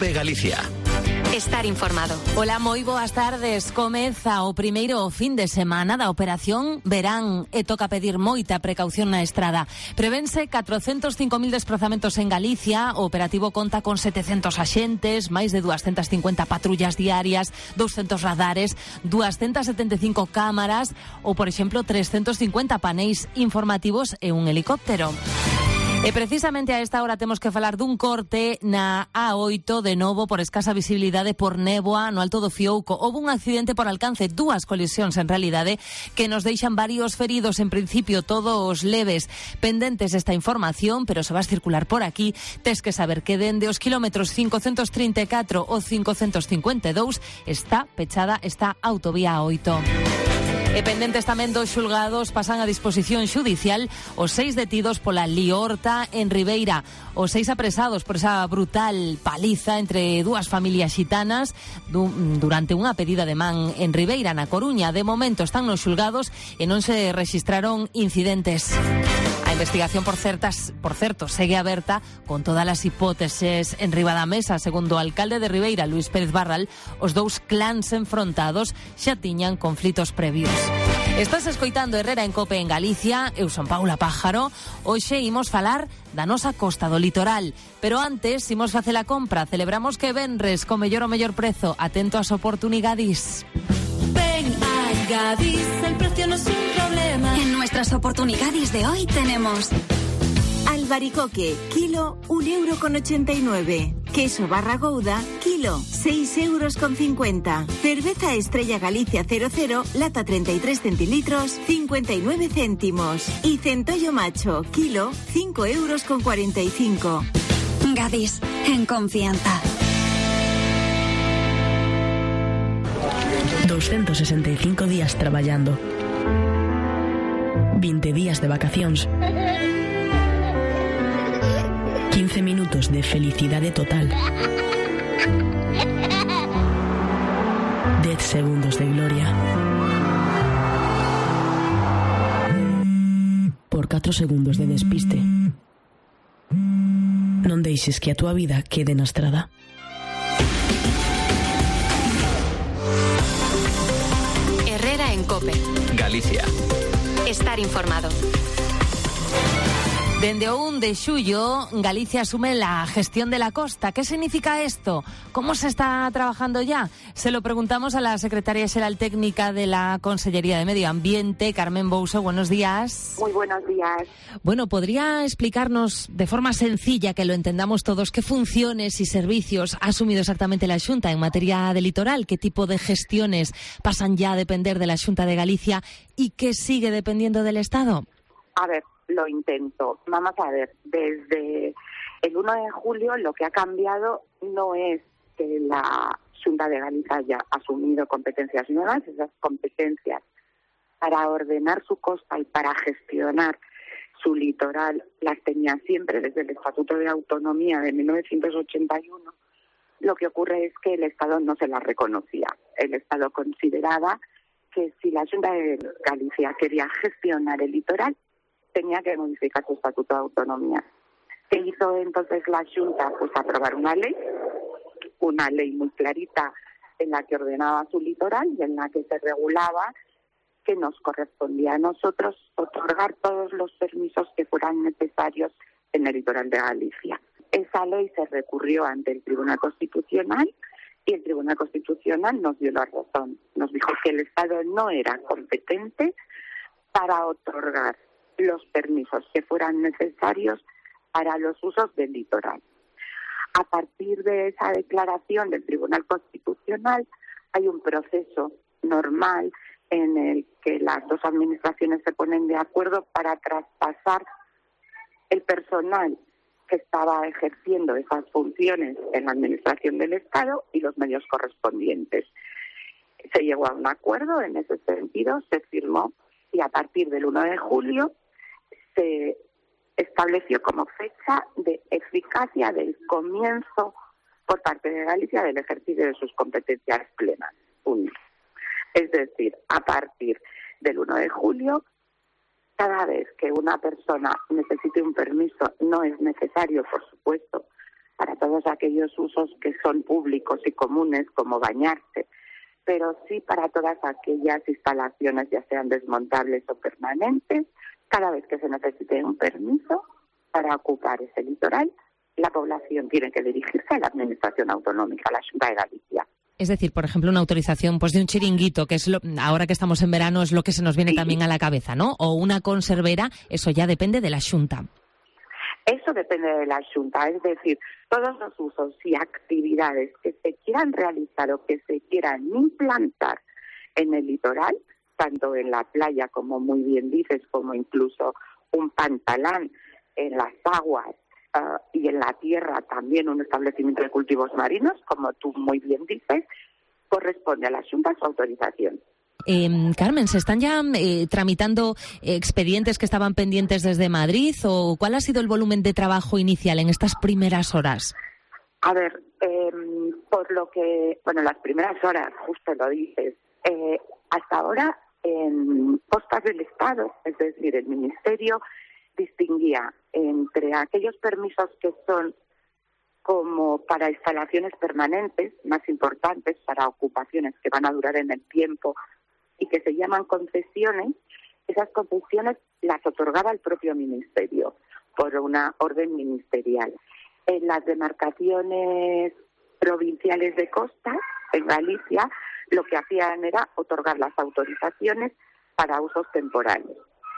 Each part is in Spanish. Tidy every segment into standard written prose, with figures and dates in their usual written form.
COPE Galicia. Estar informado. Hola, moi boas tardes. Comeza o primeiro fin de semana da operación Verán e toca pedir moita precaución na estrada. Prevense 405.000 desprazamentos en Galicia. O operativo conta con 700 axentes, máis de 250 patrullas diarias, 200 radares, 275 cámaras ou, por exemplo, 350 paneis informativos e un helicóptero. E precisamente a esta hora temos que falar dun corte na A8 de novo por escasa visibilidade por néboa no Alto do Fiouco. Houve un accidente por alcance, dúas colisións en realidade, que nos deixan varios feridos, en principio todos leves. Pendentes esta información, pero se vas circular por aquí, tes que saber que dende os kilómetros 534 ou 552 está pechada esta autovía A8. E pendentes tamén dos xulgados, pasan a disposición xudicial os 6 detidos pola liorta en Ribeira. Os 6 apresados por esa brutal paliza entre dúas familias xitanas durante unha pedida de man en Ribeira, na Coruña. De momento están nos xulgados e non se rexistraron incidentes. A investigación, por certo, segue aberta con todas as hipóteses en riba da mesa. Segundo o alcalde de Ribeira, Luis Pérez Barral, os dous clans enfrontados xa tiñan conflitos previos. Estás escoitando Herrera en Cope en Galicia. Eu son Paula Pájaro. Hoxe imos falar da nosa costa do litoral, pero antes imos facer a compra. Celebramos que venres co mellor o mellor prezo. Atento ás oportunidades. Ven a Gadis, el precio no es un problema. En nuestras oportunidades de hoy tenemos albaricoque, kilo 1,89 €. Queso barra Gouda, kilo 6,50 €. Cerveza Estrella Galicia 00, lata 33 centilitros, 59 céntimos. Y centollo macho, kilo 5,45 €. Gadis, en confianza. 265 días traballando, 20 días de vacacións, 15 minutos de felicidade total, 10 segundos de gloria, por 4 segundos de despiste. Non deixes que a túa vida quede na estrada. Herrera en Cope Galicia. Estar informado. Dende o 1 de xullo, Galicia asume la gestión de la costa. ¿Qué significa esto? ¿Cómo se está trabajando ya? Se lo preguntamos a la secretaria xeral técnica de la Consellería de Medio Ambiente, Carmen Bouso. Buenos días. Muy buenos días. Bueno, ¿podría explicarnos de forma sencilla, que lo entendamos todos, qué funciones y servicios ha asumido exactamente la Xunta en materia de litoral? ¿Qué tipo de gestiones pasan ya a depender de la Xunta de Galicia y qué sigue dependiendo del Estado? A ver, lo intento. Vamos a ver, desde el 1 de julio lo que ha cambiado no es que la Xunta de Galicia haya asumido competencias nuevas. Esas competencias para ordenar su costa y para gestionar su litoral las tenía siempre desde el Estatuto de Autonomía de 1981. Lo que ocurre es que el Estado no se las reconocía. El Estado consideraba que si la Xunta de Galicia quería gestionar el litoral, tenía que modificar su Estatuto de Autonomía. ¿Qué hizo entonces la Xunta? Pues aprobar una ley muy clarita en la que ordenaba su litoral y en la que se regulaba que nos correspondía a nosotros otorgar todos los permisos que fueran necesarios en el litoral de Galicia. Esa ley se recurrió ante el Tribunal Constitucional y el Tribunal Constitucional nos dio la razón. Nos dijo que el Estado no era competente para otorgar los permisos que fueran necesarios para los usos del litoral. A partir de esa declaración del Tribunal Constitucional hay un proceso normal en el que las dos administraciones se ponen de acuerdo para traspasar el personal que estaba ejerciendo esas funciones en la administración del Estado y los medios correspondientes. Se llegó a un acuerdo en ese sentido, se firmó y a partir del 1 de julio se estableció como fecha de eficacia del comienzo por parte de Galicia del ejercicio de sus competencias plenas. Es decir, a partir del 1 de julio, cada vez que una persona necesite un permiso, no es necesario, por supuesto, para todos aquellos usos que son públicos y comunes, como bañarse, pero sí para todas aquellas instalaciones, ya sean desmontables o permanentes, cada vez que se necesite un permiso para ocupar ese litoral, la población tiene que dirigirse a la Administración Autonómica, a la Xunta de Galicia. Es decir, por ejemplo, una autorización pues de un chiringuito, que es ahora que estamos en verano es lo que se nos viene también a la cabeza, ¿no? O una conservera, eso ya depende de la Xunta. Eso depende de la Xunta, es decir, todos los usos y actividades que se quieran realizar o que se quieran implantar en el litoral, tanto en la playa, como muy bien dices, como incluso un pantalán en las aguas y en la tierra también un establecimiento de cultivos marinos, como tú muy bien dices, corresponde a la Xunta su autorización. Carmen, ¿se están ya tramitando expedientes que estaban pendientes desde Madrid o cuál ha sido el volumen de trabajo inicial en estas primeras horas? A ver, por lo que, las primeras horas, justo lo dices, hasta ahora en postas del Estado, es decir, el Ministerio distinguía entre aquellos permisos que son como para instalaciones permanentes, más importantes, para ocupaciones que van a durar en el tiempo y que se llaman concesiones. Esas concesiones las otorgaba el propio Ministerio por una orden ministerial. En las demarcaciones provinciales de costa, en Galicia, lo que hacían era otorgar las autorizaciones para usos temporales.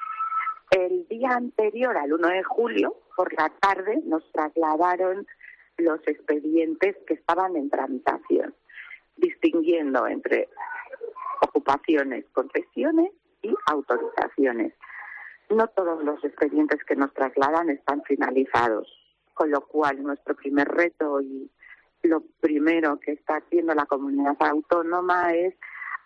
El día anterior, al 1 de julio, por la tarde, nos trasladaron los expedientes que estaban en tramitación, distinguiendo entre ocupaciones, concesiones y autorizaciones. No todos los expedientes que nos trasladan están finalizados, con lo cual nuestro primer reto y lo primero que está haciendo la comunidad autónoma es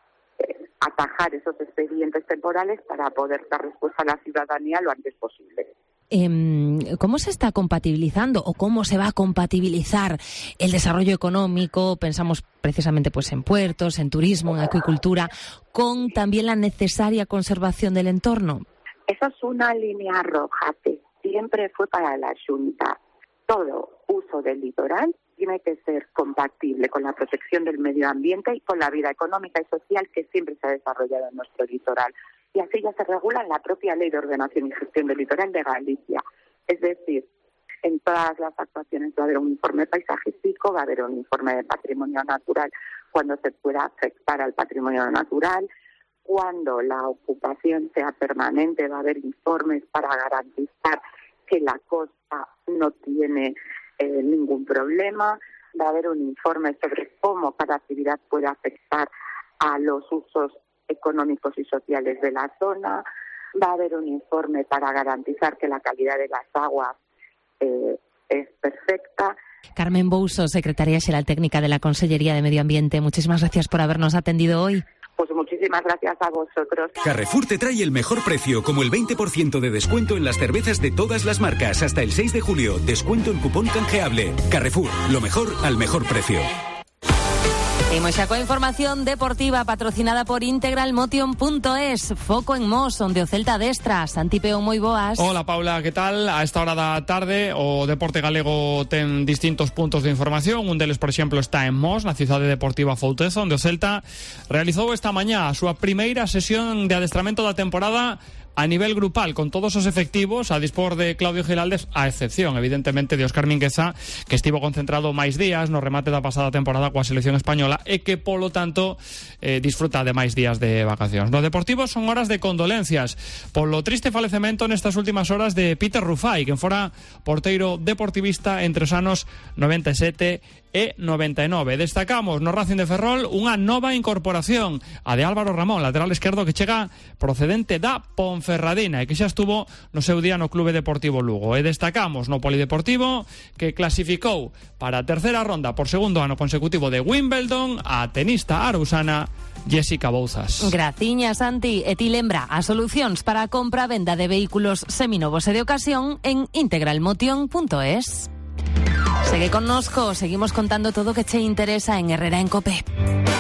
atajar esos expedientes temporales para poder dar respuesta a la ciudadanía lo antes posible. ¿Cómo se está compatibilizando o cómo se va a compatibilizar el desarrollo económico? Pensamos precisamente pues en puertos, en turismo, en acuicultura, con también la necesaria conservación del entorno. Eso es una línea roja que siempre fue para la Xunta. Todo uso del litoral tiene que ser compatible con la protección del medio ambiente y con la vida económica y social que siempre se ha desarrollado en nuestro litoral. Y así ya se regula en la propia Ley de Ordenación y Gestión del Litoral de Galicia. Es decir, en todas las actuaciones va a haber un informe paisajístico, va a haber un informe de patrimonio natural cuando se pueda afectar al patrimonio natural. Cuando la ocupación sea permanente va a haber informes para garantizar que la costa no tiene ningún problema. Va a haber un informe sobre cómo cada actividad puede afectar a los usos económicos y sociales de la zona. Va a haber un informe para garantizar que la calidad de las aguas es perfecta. Carmen Bouso, secretaria xeral técnica de la Consellería de Medio Ambiente, muchísimas gracias por habernos atendido hoy. Pues muchísimas gracias a vosotros. Carrefour te trae el mejor precio, como el 20% de descuento en las cervezas de todas las marcas hasta el 6 de julio. Descuento en cupón canjeable. Carrefour, lo mejor al mejor precio. Imos xa coa información deportiva patrocinada por integralmotion.es. Foco en Mos, onde o Celta adestra. Santi Peón, moi boas. Hola Paula, que tal? A esta hora da tarde o deporte galego ten distintos puntos de información. Un deles, por exemplo, está en Mos, na cidade deportiva Fouteza, onde o Celta realizou esta mañá a súa primeira sesión de adestramento da temporada a nivel grupal, con todos os efectivos a dispor de Claudio Giraldez, a excepción, evidentemente, de Óscar Mingueza, que estivo concentrado máis días no remate da pasada temporada coa selección española e que, polo tanto, disfruta de máis días de vacacións. No Deportivo son horas de condolencias polo triste falecemento nestas últimas horas de Peter Rufai, quen fora porteiro deportivista entre os anos 97 e 99. Destacamos no Racing de Ferrol unha nova incorporación, a de Álvaro Ramón, lateral esquerdo que chega procedente da Ponferradina e que xa estuvo no seu día no Clube Deportivo Lugo. E destacamos no Polideportivo que clasificou para a terceira ronda por segundo ano consecutivo de Wimbledon a tenista arousana Jessica Bouzas. Graciñas, Santi. E ti lembra as solucións para a compra e venda de vehículos seminovos e de ocasión en integralmotion.es. Segue connosco, seguimos contando todo o que che interesa en Herrera en Cope.